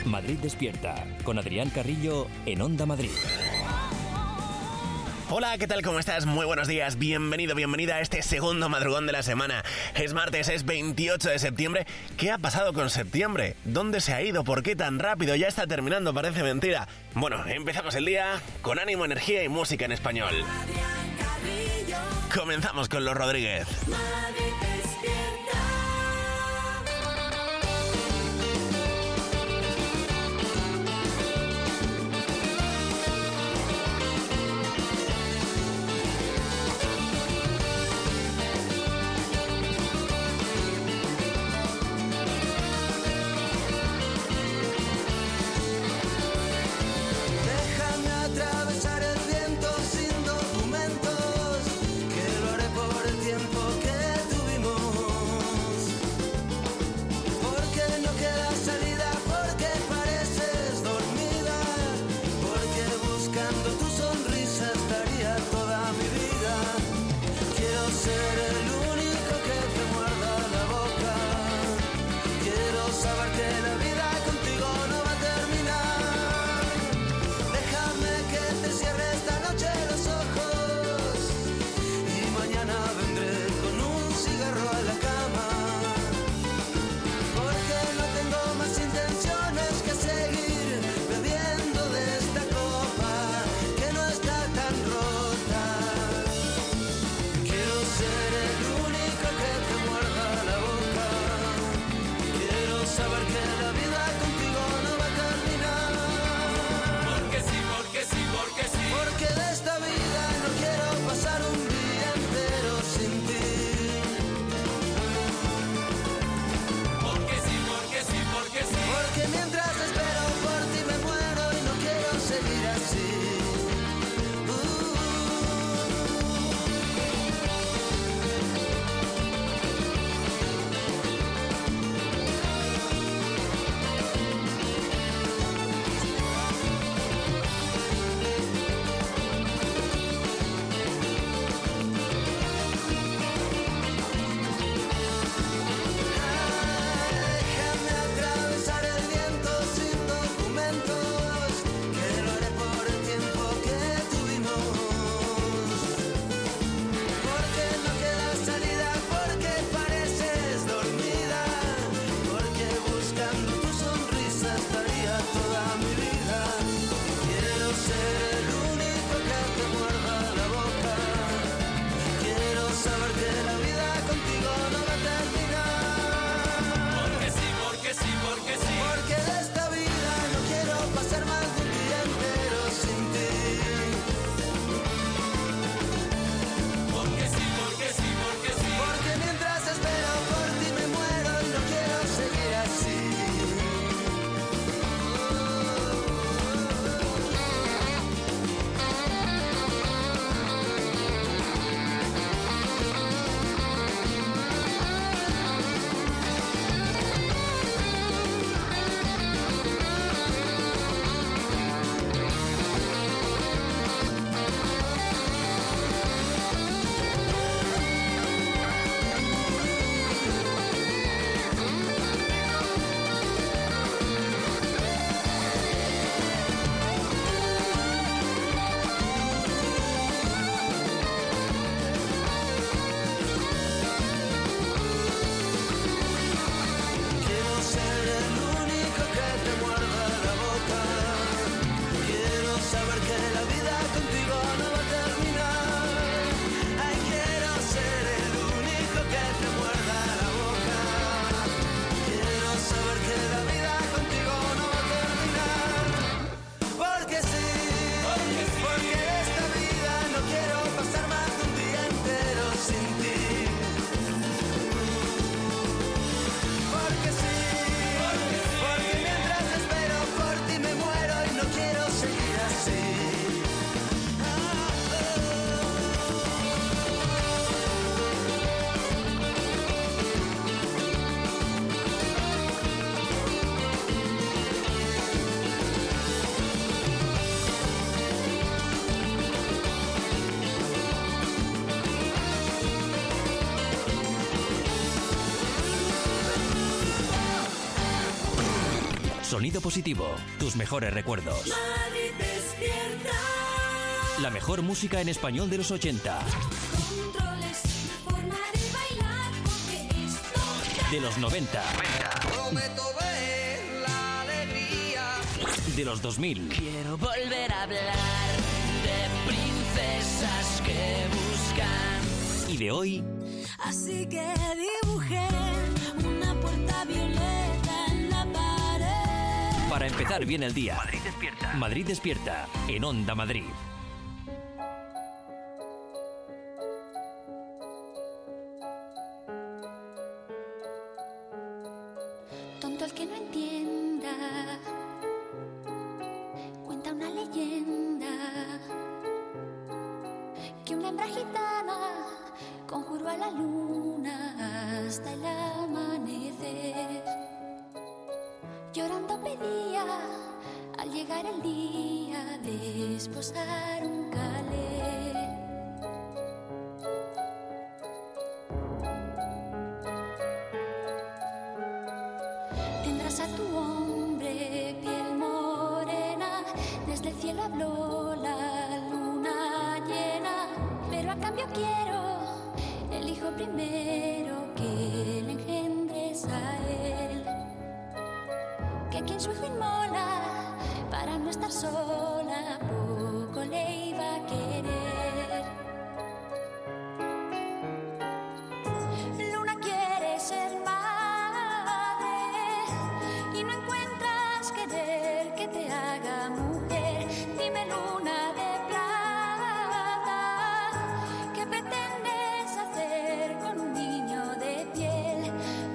Madrid Despierta, con Adrián Carrillo en Onda Madrid. Hola, ¿qué tal? ¿Cómo estás? Muy buenos días, bienvenido, bienvenida a este segundo madrugón de la semana. Es martes, es 28 de septiembre. ¿Qué ha pasado con septiembre? ¿Dónde se ha ido? ¿Por qué tan rápido? Ya está terminando, parece mentira. Bueno, empezamos el día con ánimo, energía y música en español. Comenzamos con Los Rodríguez. Que lo haré por el tiempo que tú Sonido Positivo, tus mejores recuerdos. Madrid despierta. La mejor música en español de los 80. Controles, forma de bailar, porque esto De los 90. Prometo ver la alegría. De los 2000. Quiero volver a hablar de princesas que buscan. Y de hoy. Así que dibujé una puerta violeta en la pared. Para empezar bien el día. Madrid despierta. Madrid despierta. En Onda Madrid. Tonto el que no entienda. Cuenta una leyenda que una hembra gitana conjuró a la luna hasta el amanecer. Llorando pedía al llegar el día de esposar un calé. Tendrás a tu hombre piel morena, desde el cielo habló la luna llena, pero a cambio quiero el hijo primero que le engendres a él, que quien su hijo inmola para no estar sola poco le iba a querer. Luna quiere ser madre y no encuentras querer que te haga mujer. Dime, luna de plata, ¿qué pretendes hacer con un niño de piel?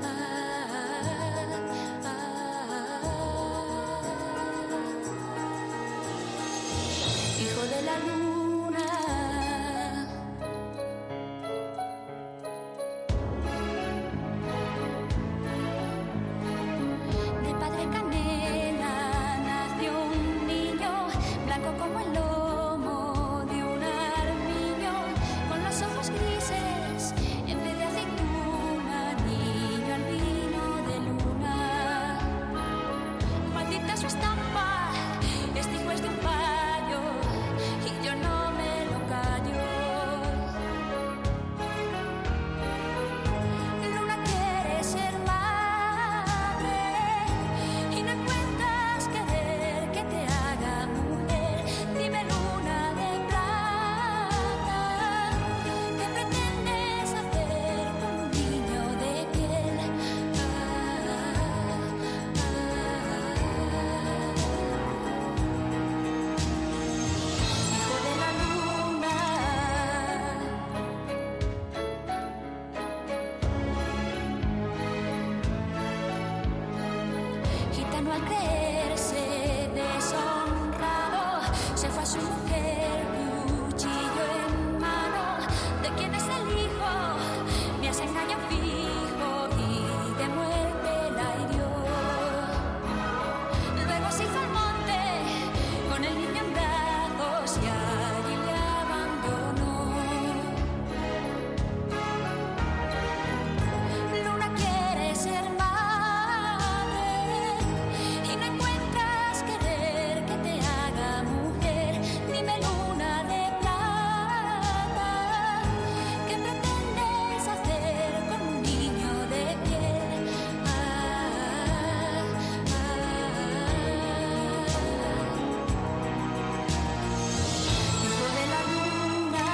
Hijo de la luna. De padre canela nació un niño, blanco como el lomo de un armiño, con los ojos grises en vez de aceituna, niño albino de luna. Maldita su estampa, este hijo es de un payo y yo no me lo callo. Luna quiere ser madre y no encuentras querer que te haga mujer. Dime, luna de plata, ¿qué pretendes hacer con un niño de piel? Hijo de la luna. Gitano al creerse deshonrado se fue a su mujer, cuchillo en mano. ¿De quién es el hijo? Me has engañado fijo y de muerte la hirió. Luego se hizo al monte con el niño en brazos y allí le abandonó. Luna quiere ser madre y no encuentras querer que te haga mujer. Dime, luna de plata, ¿qué pretendes hacer con un niño de piel? Hijo de la luna.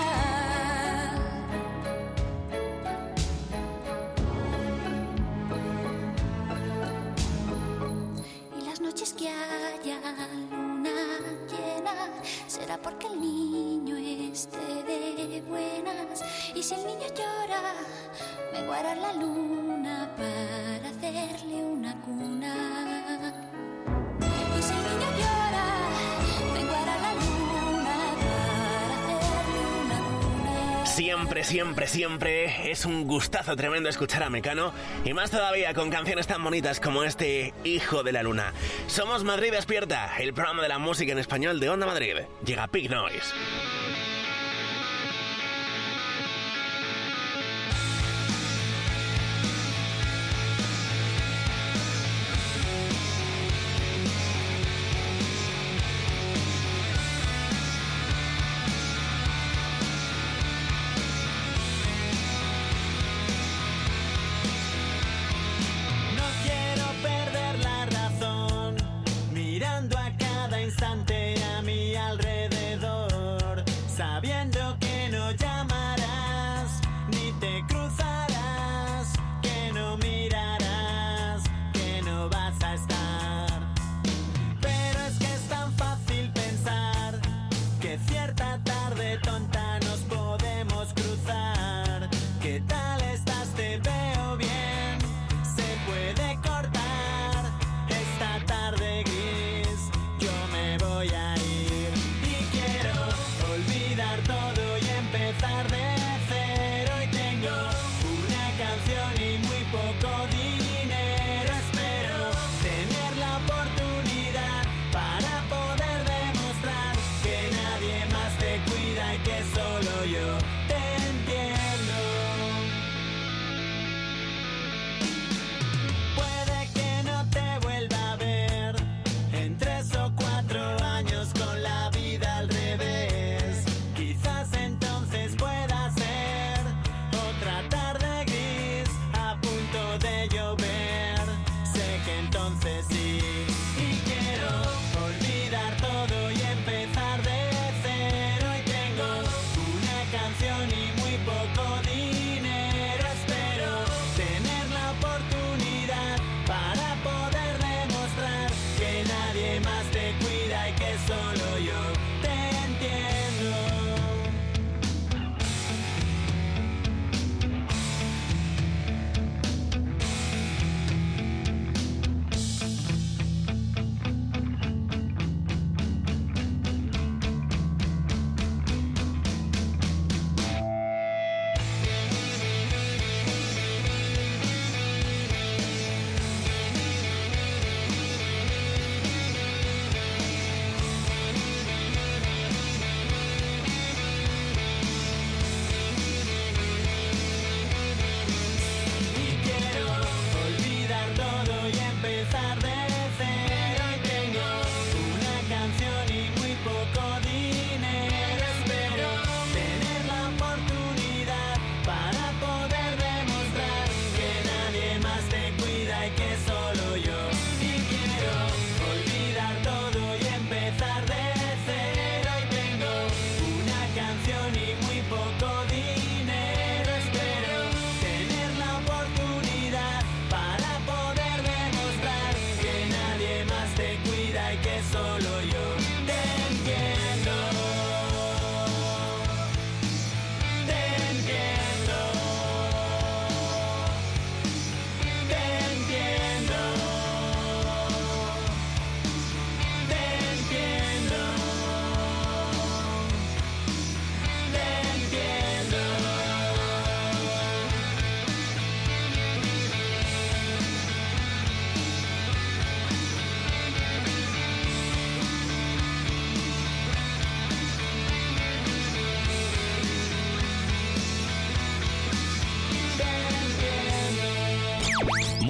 Y las noches que haya luna llena será porque el niño esté de buenas. Y si el niño llora, me guardará la luna para hacerle una cuna. Y si el niño llora, me guardará la luna para hacerle una cuna. Siempre, siempre, siempre es un gustazo tremendo escuchar a Mecano, y más todavía con canciones tan bonitas como este Hijo de la Luna. Somos Madrid Despierta, el programa de la música en español de Onda Madrid. Llega Pig Noise.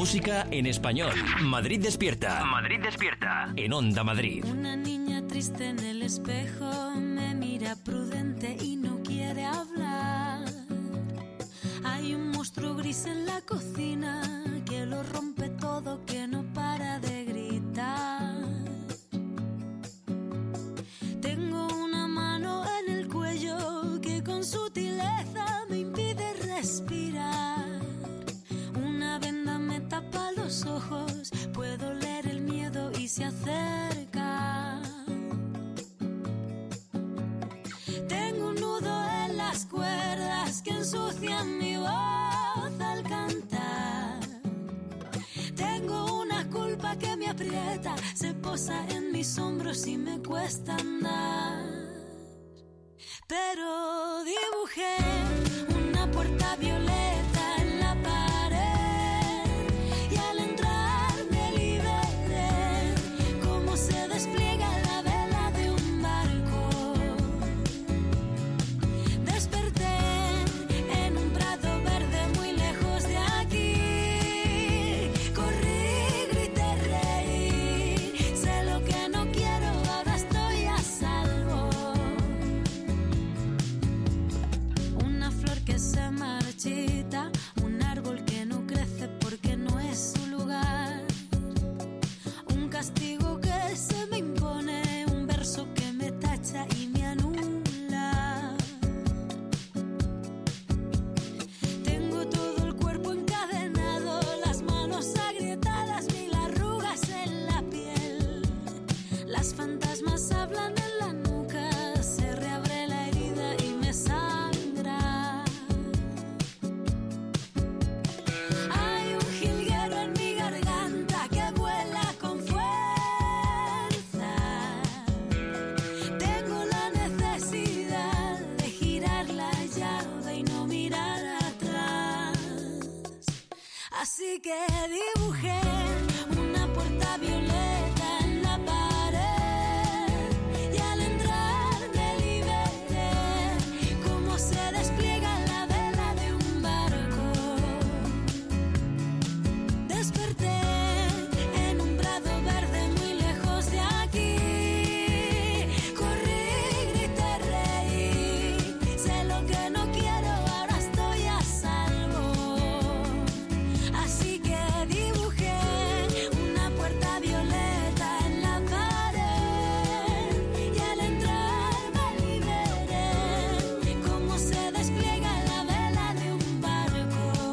Música en español. Madrid despierta. Madrid despierta. En Onda Madrid. Una niña triste en el espejo me mira prudente y no quiere hablar. Hay un monstruo gris en la cocina que lo rompe todo, que no para de gritar. Tengo una mano en el cuello que con sutileza me impide respirar. Una venda me tapa los ojos, puedo leer el miedo y se acerca. Tengo un nudo en las cuerdas que ensucian mi voz al cantar. Tengo una culpa que me aprieta, se posa en mis hombros y me cuesta andar. Pero dibujé una puerta violeta en la pared y al entrar me liberé, como se despliega la vela de un barco. Desperté en un prado verde muy lejos de aquí. Corrí, grité, reí, sé lo que no quiero, ahora estoy a salvo. Una flor que se marchita, un árbol que no crece porque no es su lugar. Un castigo que se me impone, un verso que me tacha y me anula. Tengo todo el cuerpo encadenado, las manos agrietadas, mil arrugas en la piel. Las fantasmas hablan en la nuca, se reabre la herida y me sangra. Hay un jilguero en mi garganta que vuela con fuerza. Tengo la necesidad de girar la llave y no mirar atrás. Así que dibujé una puerta violeta en la pared y al entrar me liberé, como se despliega la vela de un barco. Desperté en un prado verde muy lejos de aquí. Corrí, grité, reí, sé lo que no quiero, ahora estoy a salvo. Así que dibujé una puerta violeta en la pared y al entrar me liberé, como se despliega la vela de un barco.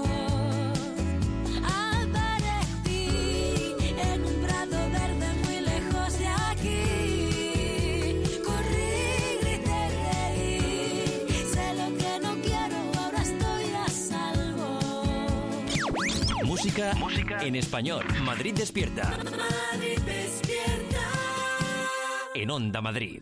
Aparecí en un prado verde muy lejos de aquí. Corrí, grité, reí, sé lo que no quiero, ahora estoy a salvo. Música en español. Madrid despierta. Madrid despierta. En Onda Madrid.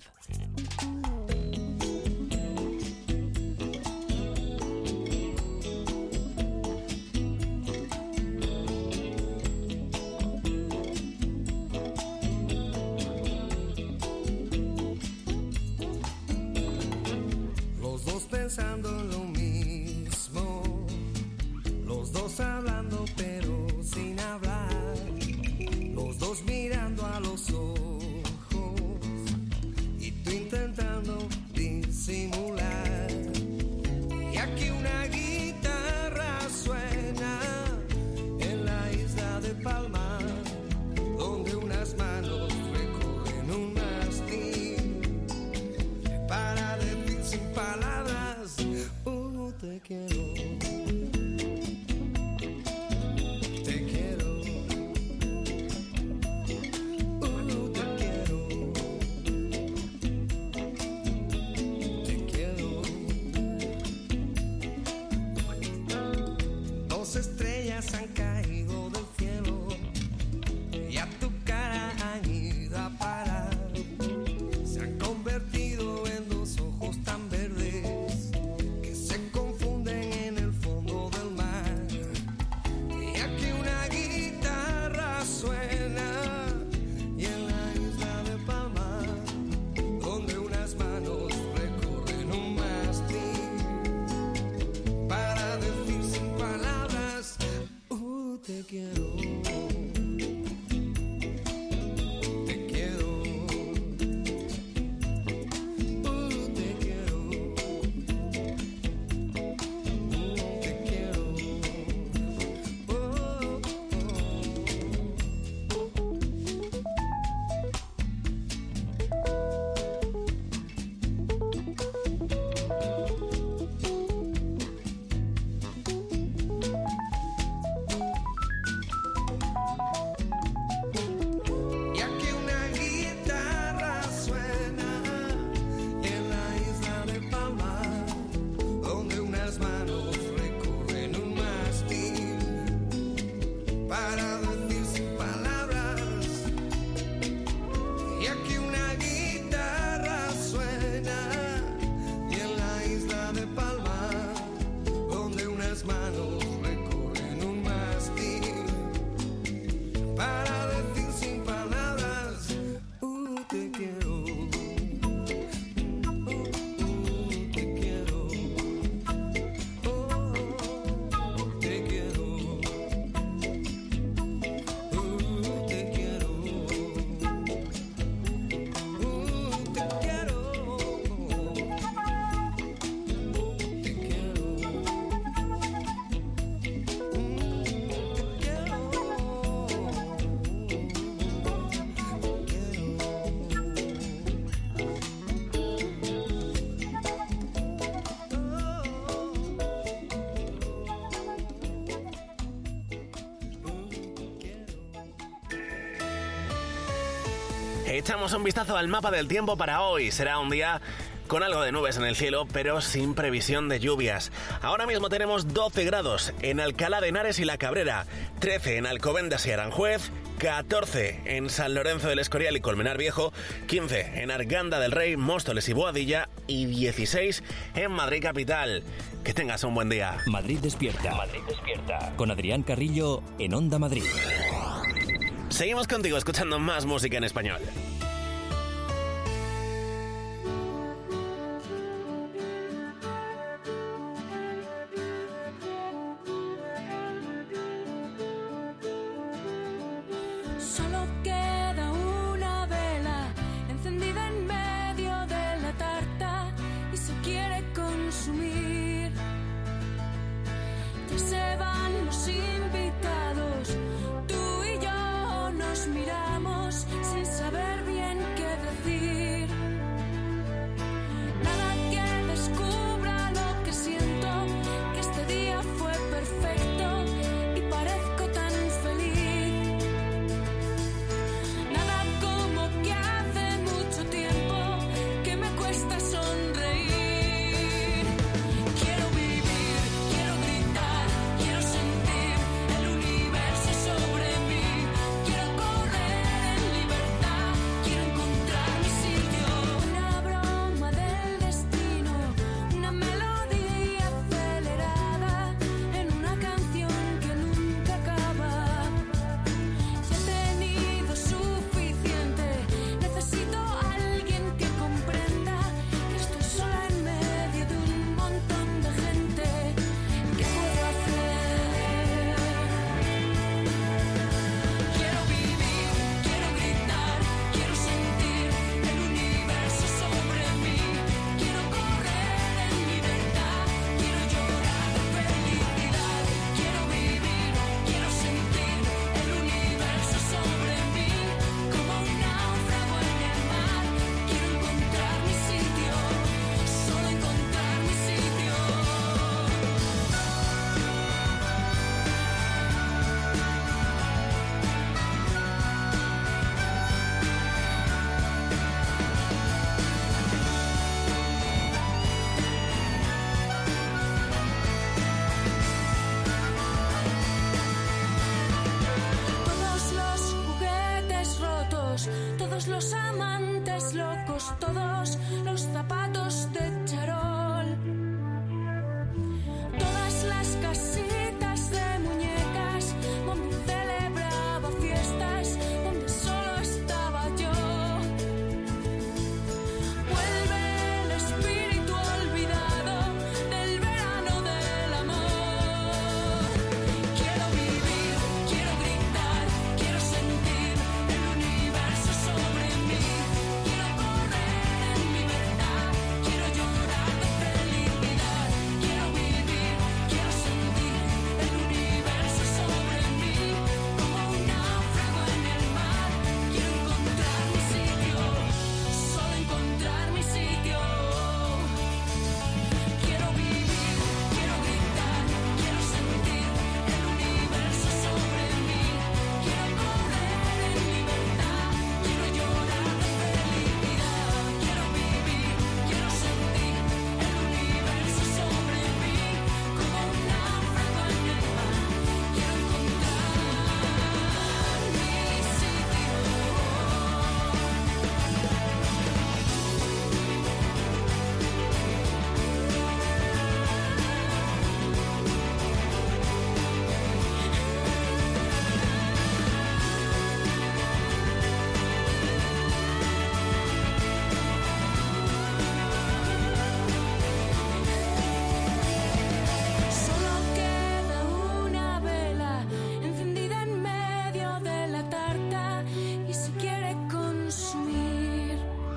Los dos pensando en lo mismo, los dos hablando pero sin hablar, los dos mirando a los ojos y tú Echamos un vistazo al mapa del tiempo para hoy. Será un día con algo de nubes en el cielo, pero sin previsión de lluvias. Ahora mismo tenemos 12 grados en Alcalá de Henares y La Cabrera, 13 en Alcobendas y Aranjuez, 14 en San Lorenzo del Escorial y Colmenar Viejo, 15 en Arganda del Rey, Móstoles y Boadilla y 16 en Madrid capital. Que tengas un buen día. Madrid despierta. Madrid despierta. Con Adrián Carrillo en Onda Madrid. Seguimos contigo escuchando más música en español. Solo queda una vela encendida en medio de la tarta y se quiere consumir. Ya se van los invitados, tú y yo nos miramos sin saber bien qué decir. Nada que descubra lo que siento, que este día fue perfecto y parezco tan feliz. Nada como que hace mucho tiempo que me cuesta sonreír. Quiero vivir, quiero gritar, quiero sentir el universo sobre mí. Quiero correr en libertad, quiero encontrar mi sitio. Una broma del destino, una melodía acelerada en una canción que nunca acaba. Ya he tenido suficiente, necesito a alguien que comprenda que estoy sola en medio de un montón de gente. ¿Qué puedo hacer? Quiero vivir, quiero gritar, quiero sentir el universo sobre mí. Quiero correr en libertad, quiero llorar de felicidad. Quiero vivir, quiero sentir el universo sobre mí. Como un náufrago en el mar, quiero encontrar mi sitio, solo encontrar mi sitio. Todos los juguetes rotos, todos los amantes locos, todos los zapatos de charol, todas las casitas de muñecas donde celebraba fiestas, donde solo estaba yo. Vuelve el espíritu olvidado del verano del amor. Quiero vivir, quiero gritar, quiero sentir el universo sobre mí. Quiero correr en libertad, quiero llorar de felicidad. Quiero vivir, quiero sentir el universo sobre mí. Como un náufrago en el mar, quiero encontrar mi sitio, solo encontrar mi sitio. Quiero vivir, quiero gritar, quiero sentir el universo sobre mí. Quiero correr en libertad, quiero llorar de felicidad. Quiero vivir, quiero sentir el universo sobre mí. Como un náufrago en el mar, quiero encontrar mi sitio. Solo queda una vela encendida en medio de la tarta y se quiere consumir.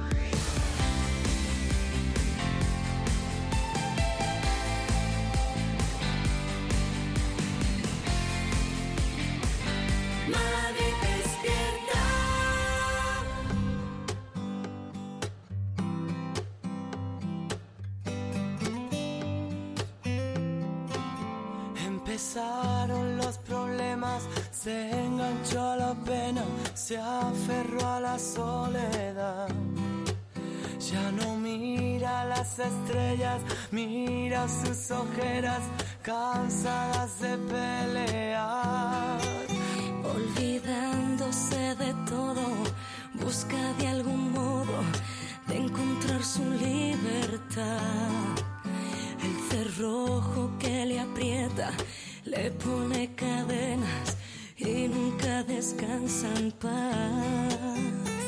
Madrid despierta. Empezaron los problemas, se engancharon enganchó a la pena, se aferró a la soledad. Ya no mira las estrellas, mira sus ojeras cansadas de pelear. Olvidándose de todo, busca de algún modo de encontrar su libertad. El cerrojo que le aprieta, le pone cadenas y nunca descansa en paz.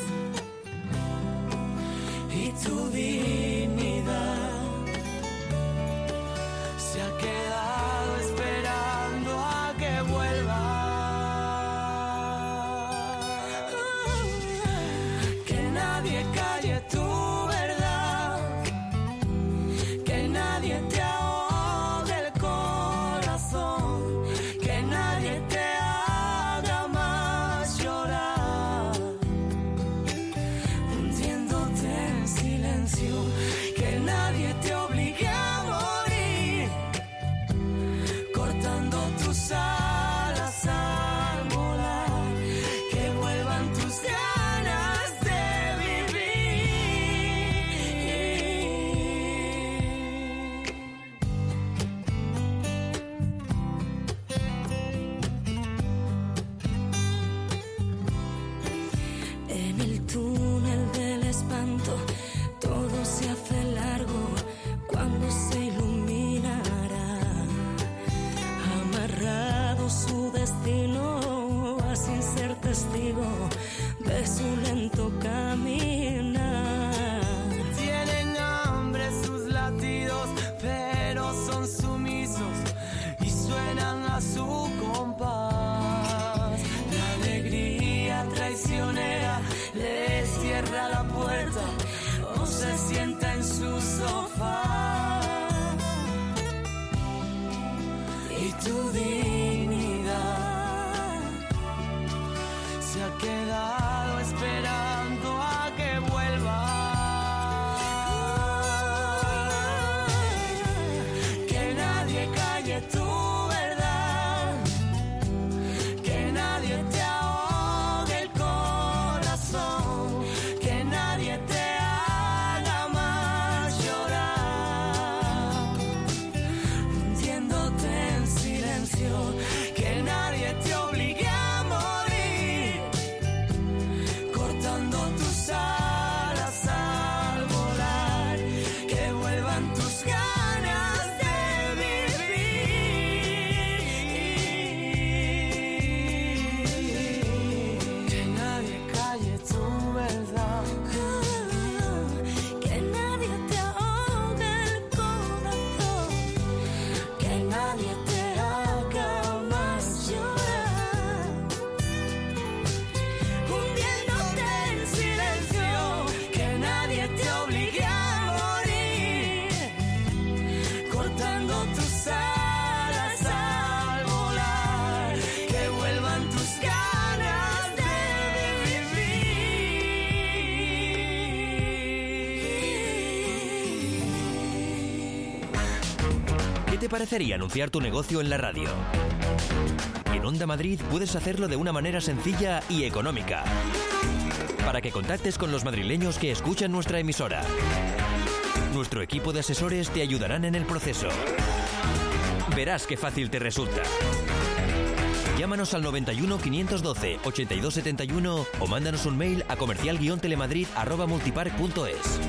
Y tu dignidad se ha quedado esperando a que vuelva. Que nadie calle tu verdad, que nadie te ahogue el corazón, que nadie te haga más llorar, hundiéndote en silencio, que nadie te obligue a morir, cortando tus alas al volar, que vuelvan tus ganas de vivir. En el túnel del espanto todo se hace largo cuando se iluminará. Amarrado su destino a sin ser testigo de su lento caminar. Tienen hambre sus latidos, pero son sumisos y suenan a su compás. La alegría traicionera les cierra la puerta o se sienta en su sofá. Y tu dignidad se ha quedado esperando a que vuelva. Que nadie calle tu verdad, que nadie te ahogue el corazón, que nadie te haga más llorar, hundiéndote en silencio, que nadie te obligue a morir, cortando tus alas al volar, que vuelvan tus ganas de vivir. Que nadie calle tu verdad, que nadie te ahogue el corazón, que nadie te haga más llorar, hundiéndote en silencio, que nadie te obligue a morir, cortando tus alas al volar, que vuelvan tus ganas de vivir. ¿Qué te parecería anunciar tu negocio en la radio? En Onda Madrid puedes hacerlo de una manera sencilla y económica, para que contactes con los madrileños que escuchan nuestra emisora. Nuestro equipo de asesores te ayudarán en el proceso. Verás qué fácil te resulta. Llámanos al 91 512 82 71 o mándanos un mail a comercial-telemadrid@multipark.es.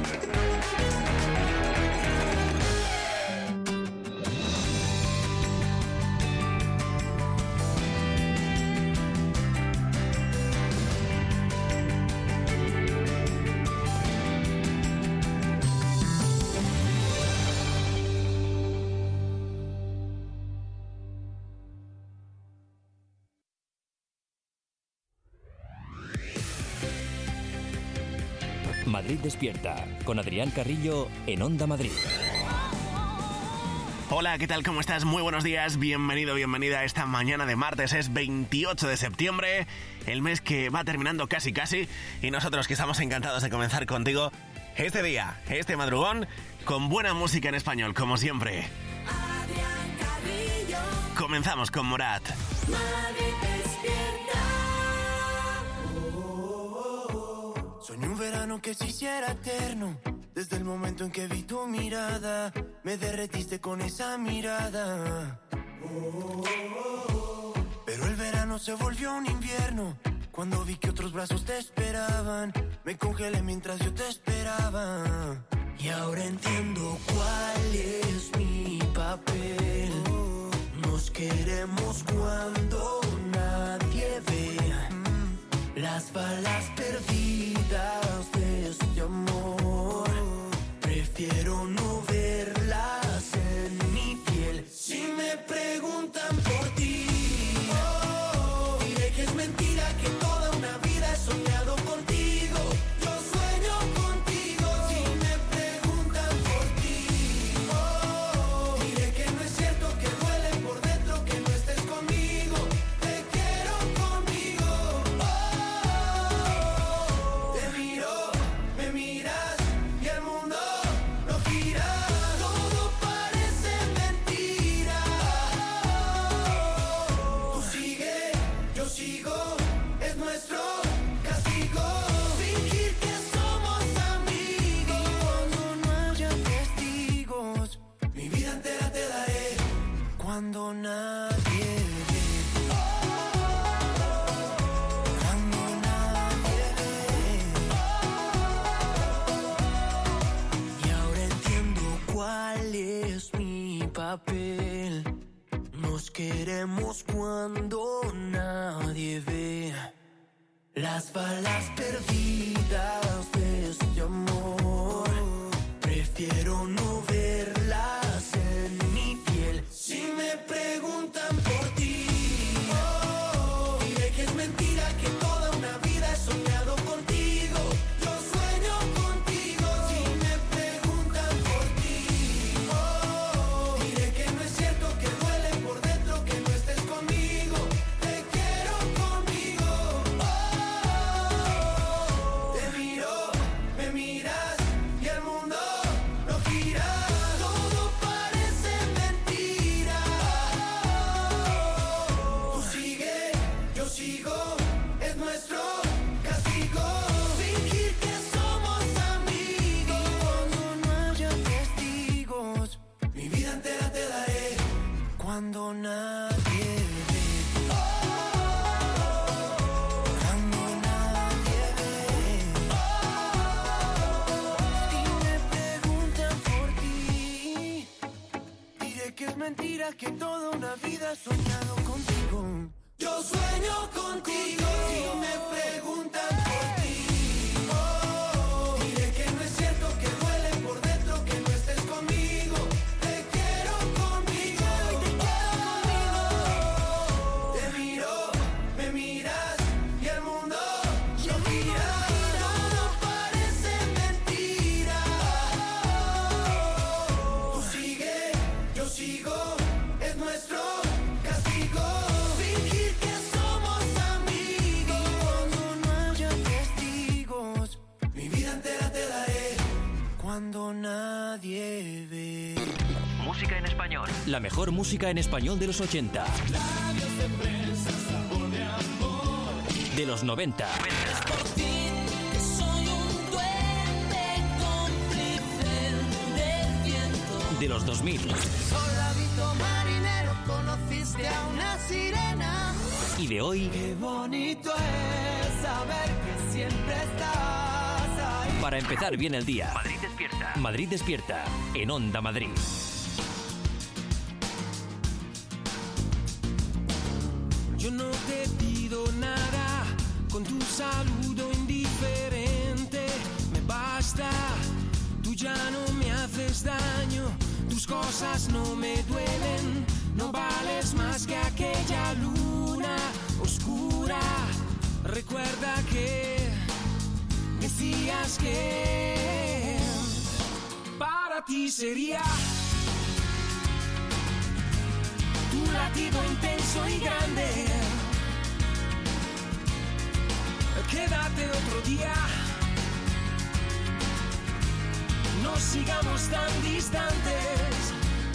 Madrid Despierta, con Adrián Carrillo en Onda Madrid. Hola, ¿qué tal? ¿Cómo estás? Muy buenos días, bienvenido, bienvenida a esta mañana de martes. Es 28 de septiembre, el mes que va terminando casi, y nosotros que estamos encantados de comenzar contigo este día, este madrugón, con buena música en español, como siempre. Comenzamos con Morat. Madrid Despierta. que se hiciera eterno. Desde el momento en que vi tu mirada, me derretiste con esa mirada. Pero el verano se volvió un invierno. Cuando vi que otros brazos te esperaban, me congelé mientras yo te esperaba. Y ahora entiendo cuál es mi papel. Nos queremos cuando nadie ve. Las balas perdidas de este amor, prefiero no verlas en mi piel. Si me preguntan por ti, diré que es mentira, que toda una vida he soñado contigo. Yo sueño contigo. Si me preguntan por ti, diré que no es cierto, que duele por dentro que no estés conmigo. Te quiero conmigo. Te miro, me miras y el mundo no gira. Todo parece mentira. Tú sigue, yo sigo, es nuestro castigo. Fingir que somos amigos. Cuando no haya testigos, mi vida entera te daré. Cuando nadie ve. Cuando nadie ve. Y ahora entiendo cuál es mi papel. Nos queremos cuando nadie ve. Las balas perdidas de este amor, prefiero no verlas en mi piel. Si me preguntan por ti, diré que es mentira, que toda una vida he soñado contigo. Yo sueño contigo. Si me preguntan por ti, diré que no es cierto, que duele por dentro que no estés conmigo. Te quiero conmigo. Te miro, me miras y el mundo no gira. Todo parece mentira. Tú sigue, yo sigo, es nuestro castigo. Fingir que somos amigos. Cuando no haya testigos, mi vida entera te daré. Cuando nadie ve. Cuando nadie ve. Si me preguntan por ti, diré que es mentira, que toda una vida he soñado contigo. Yo sueño contigo. Si me preguntan por ti, diré que no es cierto, que duele por dentro que no estés conmigo. Te quiero conmigo. Te miro, me miras y el mundo no gira. Todo parece mentira. Tú sigue, yo sigo, es nuestro castigo. Fingir que somos amigos. Cuando no haya testigos, mi vida entera te daré. Cuando nadie ve. Música en español. La mejor música en español de los 80. De los 90. Soy un duende cómplice del viento. De los 2000. Soldadito marinero, conociste a una sirena. Y de hoy. Qué bonito es saber que siempre estás ahí. Para empezar bien el día. Madrid despierta. Madrid despierta. En Onda Madrid. Yo no te pido nada, con tu saludo indiferente me basta. Tú ya no me haces daño, tus cosas no me duelen. No vales más que aquella luna oscura. Recuerda que decías que para ti sería tu latido intenso y grande. Quédate otro día, no sigamos tan distantes.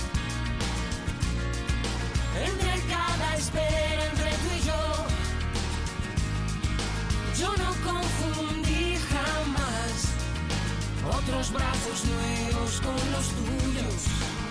Entre cada espera, entre tú y yo no confundí jamás otros brazos nuevos con los tuyos.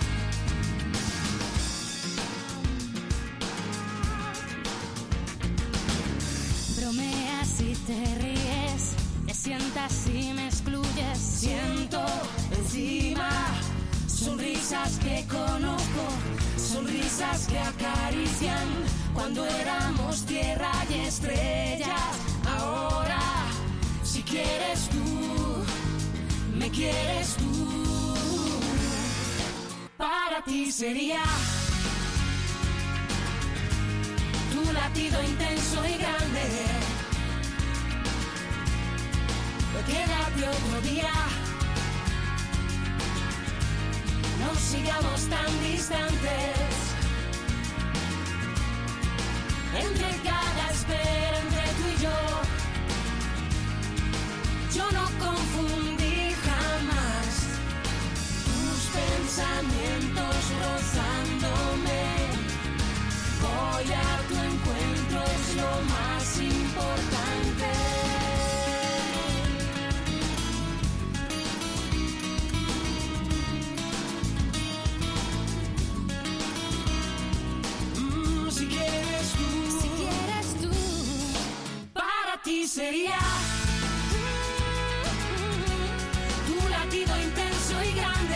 Bromeas y te ríes, te sientas y me excluyes. Siento encima sonrisas que conozco, sonrisas que acarician cuando éramos tierra y estrellas. Ahora, si quieres tú, me quieres tú. Para ti sería tu latido intenso y grande. Quédate otro día, no sigamos tan distantes. Entre cada espera, entre tú y yo no confundí jamás tus pensamientos rozándome. Voy a tu encuentro, es lo más importante. Si quieres tú, para ti sería tu latido intenso y grande.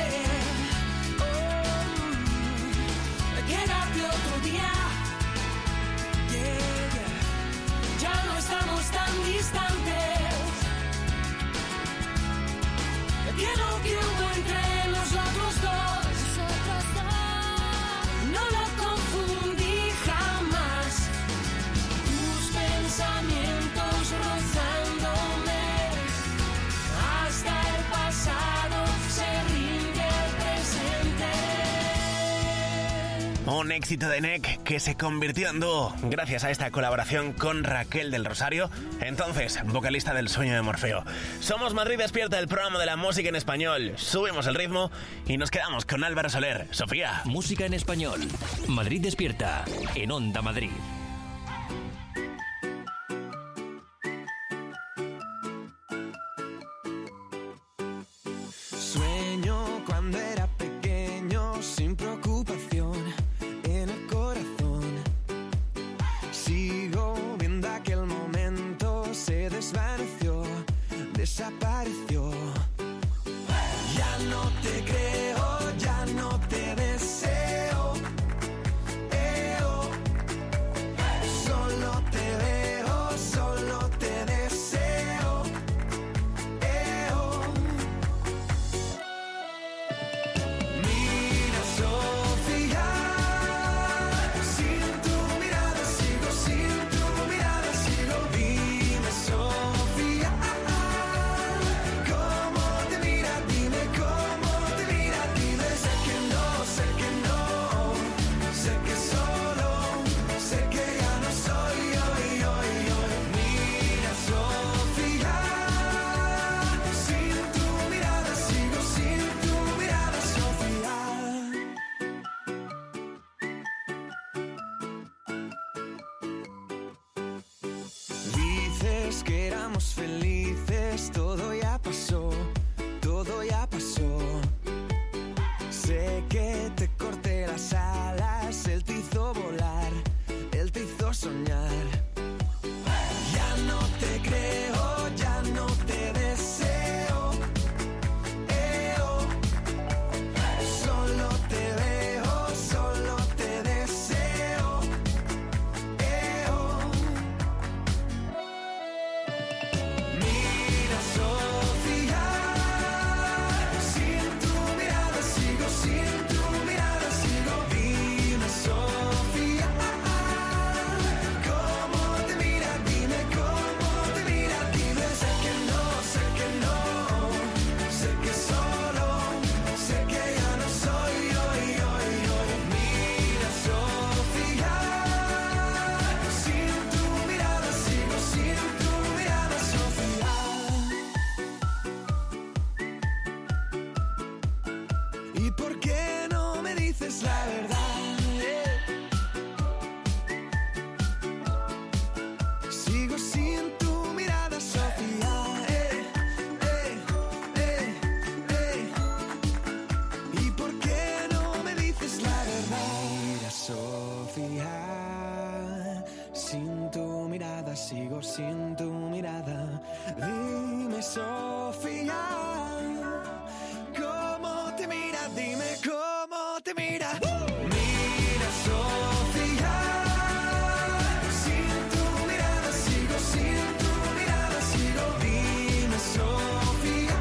Quédate otro día, ya no estamos tan distantes. Que no quiero entre nosotros dos. No lo confundí jamás. Tus pensamientos rozándome. Hasta el pasado se rinde el presente. Un éxito de NEC que se convirtió en dúo gracias a esta colaboración con Raquel del Rosario, entonces vocalista del Sueño de Morfeo. Somos Madrid Despierta, el programa de la música en español. Subimos el ritmo y nos quedamos con Álvaro Soler. Sofía. Música en español. Madrid Despierta, en Onda Madrid. Sueño cuando era pequeño, sin preocupación en el corazón. Sigo viendo aquel momento, se desvaneció, desapareció. Ya no te creo, ya no te deseo. Solo te veo, solo te deseo. Mira, Sofía, sin tu mirada sigo, sin tu mirada sigo. Dime, Sofía, cómo te mira, dime cómo te mira, dime. Sé que no, sé que solo, sé que ya no soy hoy. Mira, Sofía, sin tu mirada sigo, sin tu mirada, Sofía. Dices que éramos felices, todo ya pasó, todo ya pasó. Sé que te corté las alas, él te hizo volar, él te hizo soñar. Ya no te creo, ya no te deseo. Solo te veo, solo te deseo. Mira, Sofía, tu mirada. Dime, Sofía, ¿cómo te mira? Dime cómo te mira. Mira, Sofía, sin tu mirada sigo, sin tu mirada sigo. Dime, Sofía,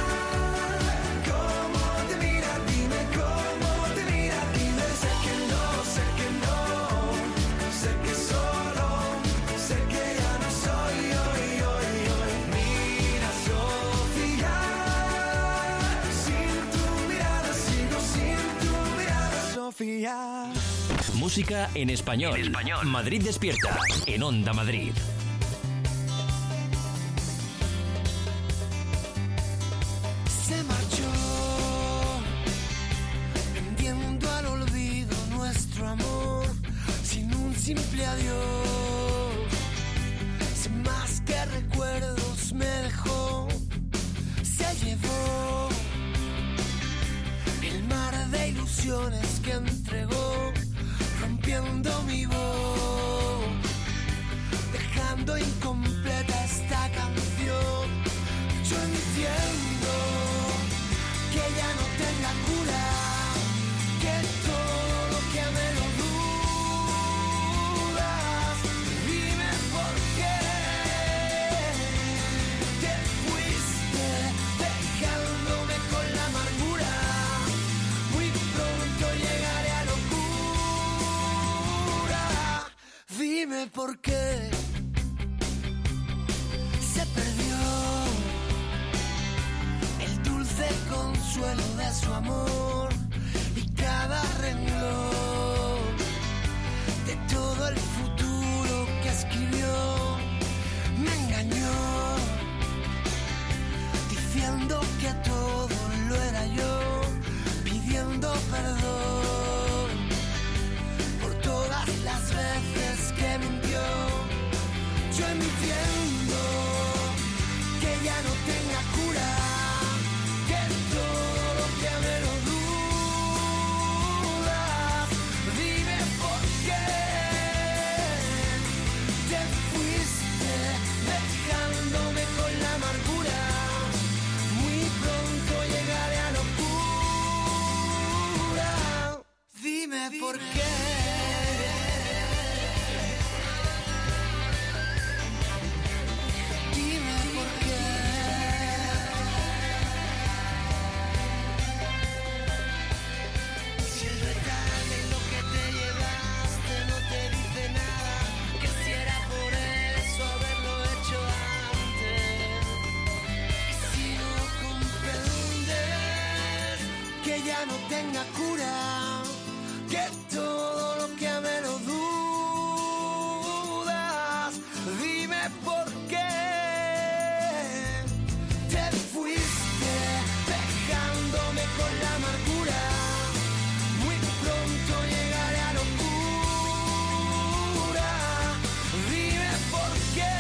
¿cómo te mira? Dime cómo te mira. Dime, sé que no, sé que no, sé que solo, sé que ya no soy hoy. Mira, Sofía, sin tu mirada sigo, sin tu mirada, Sofía. Música en español. Madrid despierta. En Onda Madrid. Se marchó, vendiendo al olvido nuestro amor, sin un simple adiós, sin más que recuerdos me dejó, se llevó el mar de ilusiones que entregó, rompiendo mi voz, dejando incompleta esta canción. Yo entiendo que ya no tenga cura, que todo lo que me lo dudas. Dime por qué te fuiste dejándome con la amargura. Muy pronto llegaré a locura. Dime por qué se perdió el dulce consuelo de su amor y cada renglón de todo el futuro que escribió. Me engañó diciendo que todo lo era yo, pidiendo perdón por todas las veces que mintió. Yo entiendo que ya no tenga cura, que todo lo que me lo dudas. Dime por qué te fuiste dejándome con la amargura. Muy pronto llegaré a locura. Dime por qué. Dime por qué. Si el retal en lo que te llevaste no te dice nada, que si era por eso haberlo hecho antes. Y si no comprendes que ya no tenga cura, que todo lo que me lo dudas. Dime por qué te fuiste dejándome con la amargura. Muy pronto llegaré a locura. Dime por qué.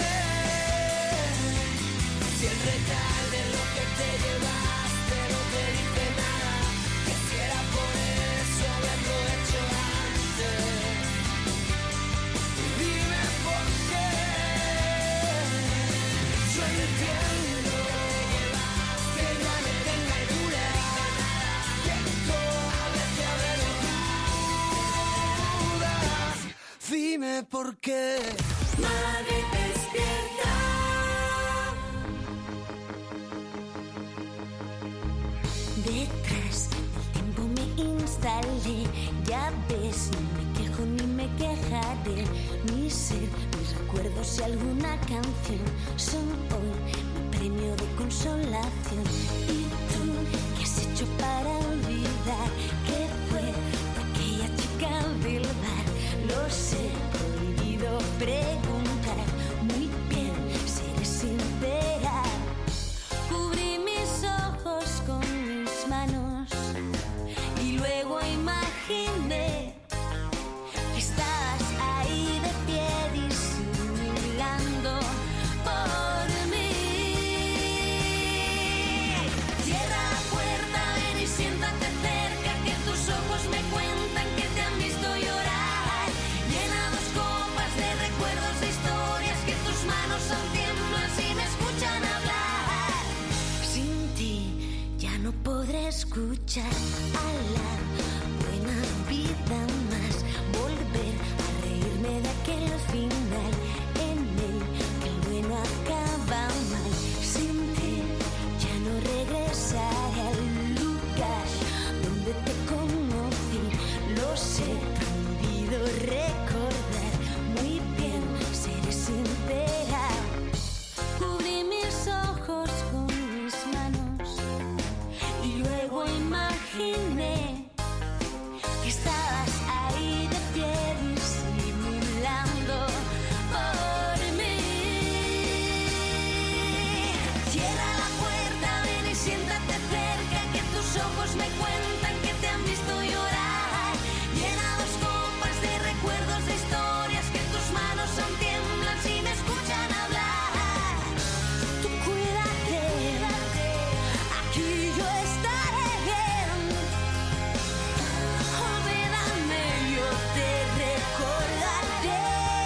Si el retal de lo que te llevaste no te dice nada, que si era por eso haberlo hecho antes. Dime por qué. Yo entiendo que ya no tenga cura, que todo lo que haberlo dudas. Dime por qué. Madrid despierta. Detrás del tiempo me instalé, ya ves, no me quejo ni me quejaré. Mi ser, mis recuerdos y alguna canción son hoy mi premio de consolación. ¿Y tú qué has hecho para olvidar que fue aquella chica del bar? Lo sé, prohibido preguntar. Muy bien, seré sincera. Cubrí mis ojos con mis manos y luego imaginé que estabas ahí de pie disimulando por mí. Cierra la puerta, ven y siéntate cerca, que tus ojos me cuentan que te han visto llorar. Llena dos copas de recuerdos escuchar a la buena vida más, volver a reírme de aquel final en el que el bueno acaba mal. Sin ti ya no regresaré al lugar donde te conocí. Lo sé, prohibido recordar muy bien, seré sincera. Cubrí mis ojos con mis manos y luego imaginé que estabas ahí de pie disimulando por mí. Cierra la puerta, ven y siéntate cerca, que tus ojos me cuentan que te han visto llorar. Llena dos copas de recuerdos, de historias que tus manos aún tiemblan si me escuchan hablar. Tú cuídate, aquí yo estaré bien. Olvídame, yo te recordaré.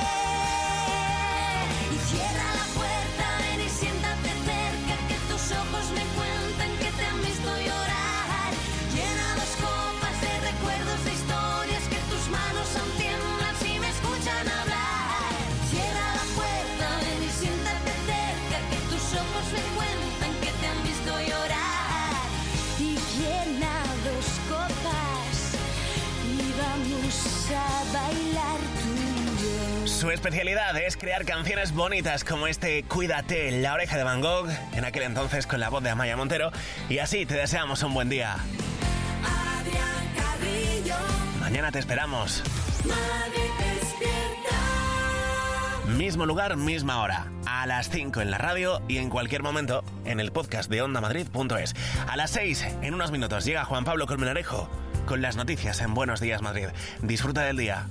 Y cierra la puerta, ven y siéntate cerca, que tus ojos me cuentan que te han visto llorar. Llena dos copas de recuerdos, de historias que tus manos aún tiemblan si me escuchan hablar. Cierra la puerta, ven y siéntate cerca, que tus ojos me cuentan que te han visto llorar. Y llena dos copas y vamos a bailar tú y yo. Su especialidad es crear canciones bonitas como este Cuídate, La Oreja de Van Gogh, en aquel entonces con la voz de Amaya Montero. Y así te deseamos un buen día. Adrián Carrillo, Mañana te esperamos. Madrid despierta. Mismo lugar, misma hora. A las 5 en la radio y en cualquier momento en el podcast de OndaMadrid.es. A las 6, en unos minutos, llega Juan Pablo Colmenarejo con las noticias en Buenos Días Madrid. Disfruta del día.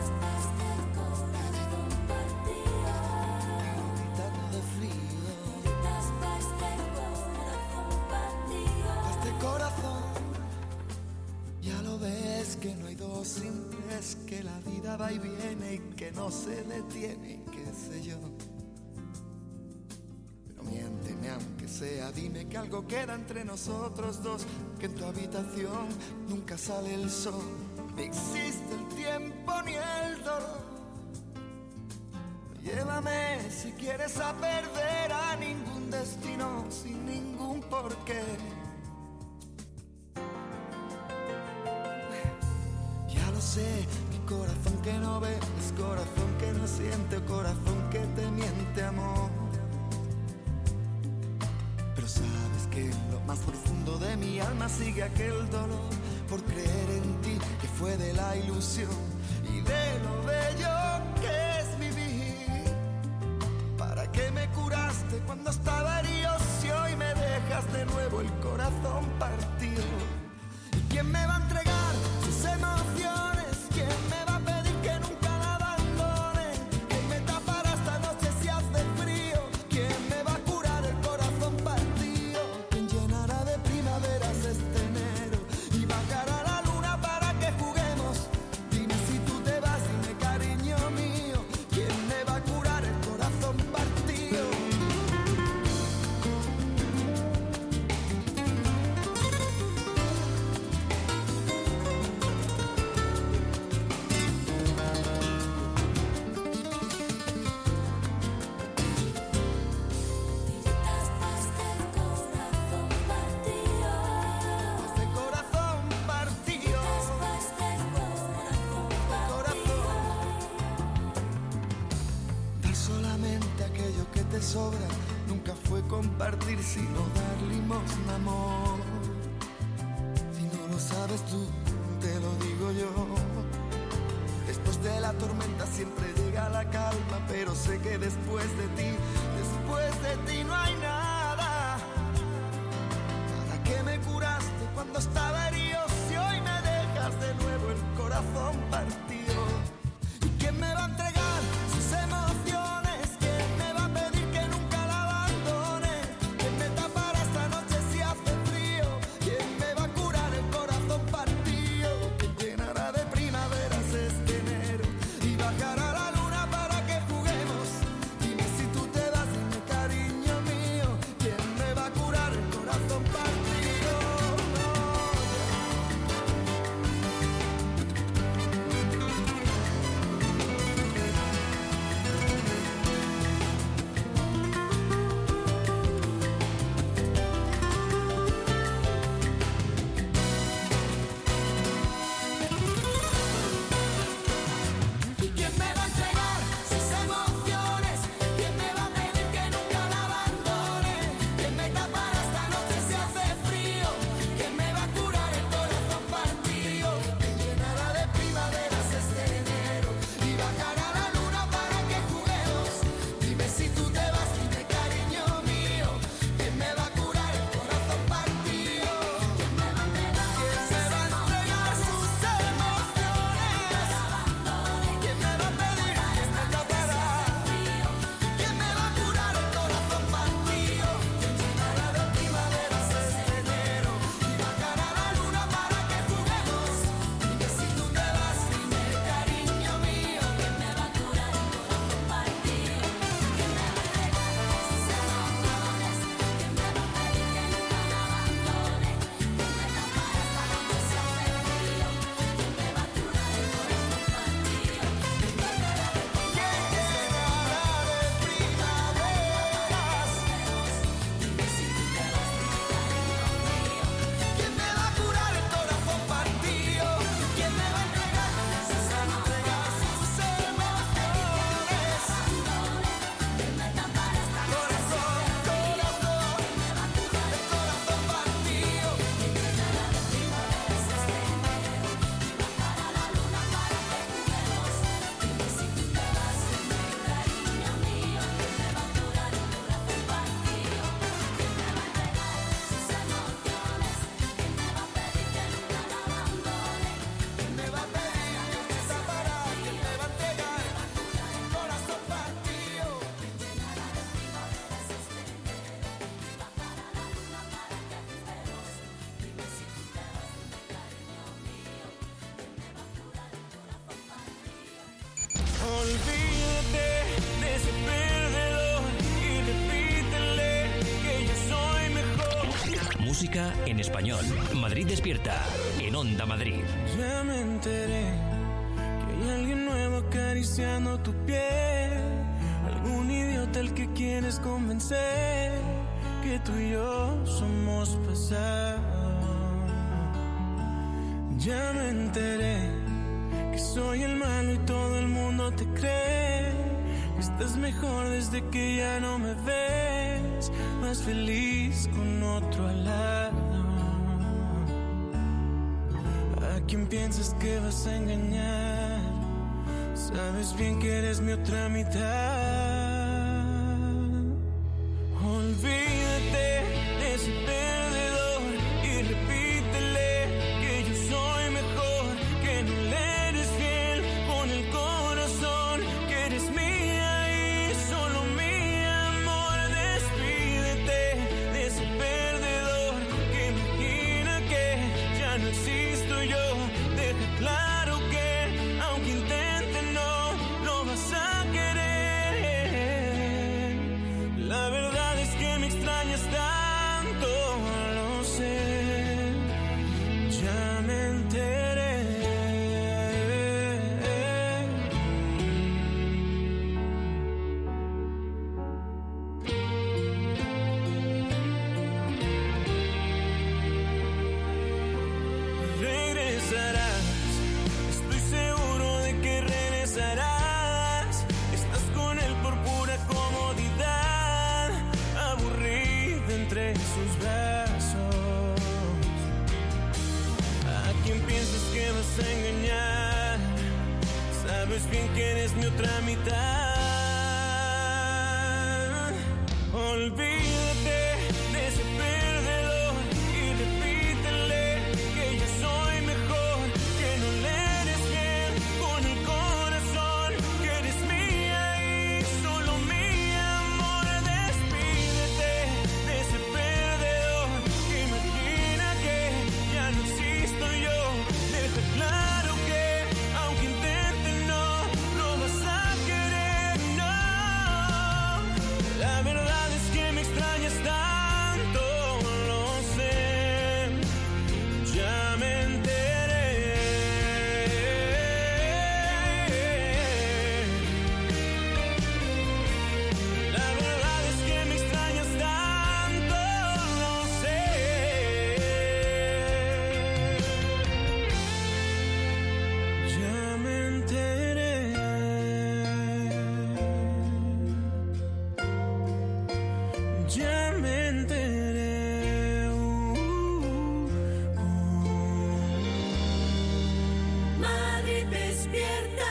Este corazón, ya lo ves que no hay dos sin tres, que la vida va y viene y que no se detiene, y qué sé yo. Pero miénteme aunque sea, dime que algo queda entre nosotros dos, que en tu habitación nunca sale el sol, ni existe el tiempo ni el dolor. Llévame si quieres a perder a ningún destino sin ningún porqué. Ya lo sé, mi corazón que no ve es corazón que no siente, corazón que te miente, amor. Pero sabes que en lo más profundo de mi alma sigue aquel dolor por creer en ti, que fue de la ilusión y de lo bello que es vivir. ¿Para qué me curaste cuando estaba herido si hoy me dejas de nuevo el corazón partido? ¿Y quién me va a entregar sus emociones? ¿Quién me va a pedir que nunca la abandone? ¿Quién me tapará esta noche si hace frío? ¿Quién me va a curar el corazón partido? ¿Quién llenará de primaveras este enero y bajará la luna para que juguemos? Dime si tú te vas, dime cariño mío, ¿quién me va a curar el corazón partido? Este corazón partido, corazón. Dar solamente aquello que te sobra nunca fue compartir, sino dar limosna, amor. Si no lo sabes tú, te lo digo yo. Después de la tormenta siempre llega la calma, pero sé que después de ti no hay nada. ¿Para qué me curaste cuando estaba herido si hoy me dejas de nuevo el corazón partido? ¿Y quién me va a entregar sus emociones? ¿Quién me va a pedir que nunca la abandone? ¿Quién me tapará esta noche si hace frío? ¿Quién me va a curar el corazón partido? ¿Quién llenará de primaveras este enero y bajará la luna para que juguemos? Dime si tú te vas. música en español. Madrid Despierta, en Onda Madrid. Ya me enteré que hay alguien nuevo acariciando tu piel. Algún idiota al que quieres convencer que tú y yo somos pasado. Ya me enteré que soy el malo y todo el mundo te cree. Estás mejor desde que ya no me ves, más feliz con otro al lado. ¿A quién piensas que vas a engañar? Sabes bien que eres mi otra mitad. Olvídate de ese perdedor y repítele que yo soy mejor, que no le eres fiel con el corazón, que eres mía y solo mi amor. Despídete de ese perdedor que imagina que ya no existo yo. Deja claro que aunque intente no vas a querer. La verdad es que me extrañas tanto, lo sé. Ya me enteré. Regresarás, estoy seguro de que regresarás. Estás con él por pura comodidad, aburrida entre sus brazos. ¿A quién piensas que vas a engañar? Sabes bien que eres mi otra mitad. Olvídate de ese perdedor y repítele que yo soy mejor, que no le eres fiel con el corazón, que eres mía y solo mi amor. Despídete de ese perdedor que imagina que ya no existo yo. Deja claro que aunque intente no vas a querer, no. La verdad es que me extrañas tanto, lo sé. Ya me enteré. La verdad es que me extrañas tanto, lo sé. Ya me enteré. Ya me enteré. Madrid Despierta.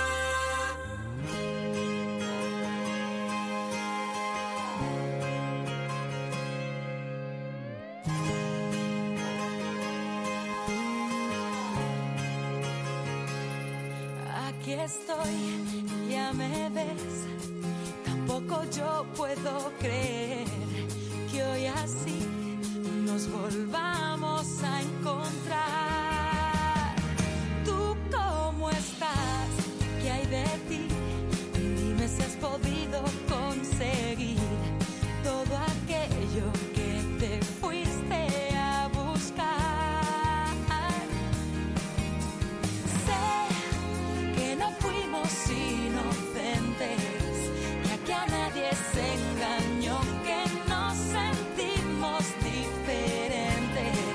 Aquí estoy, ya me ves. Tampoco yo puedo creer que hoy así nos volvamos a encontrar. ¿Tú cómo estás? ¿Qué hay de ti? Dime si has podido conseguir todo aquello que te fuiste a buscar. Sé que no fuimos inocentes, ya que a nadie se engañó, que nos sentimos diferentes.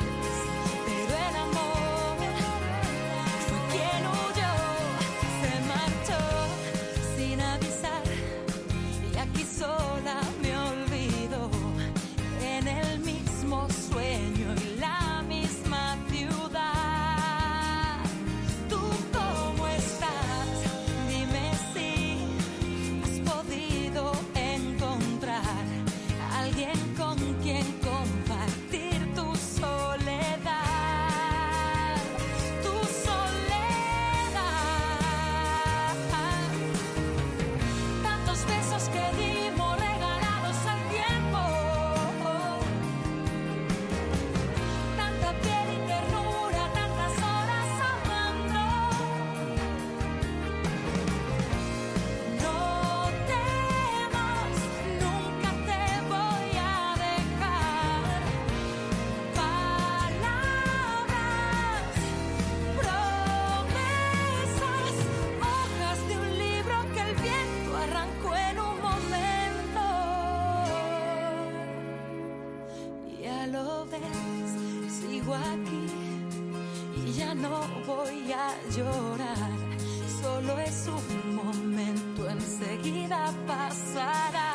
sigo aquí y ya no voy a llorar. Solo es un momento, enseguida pasará.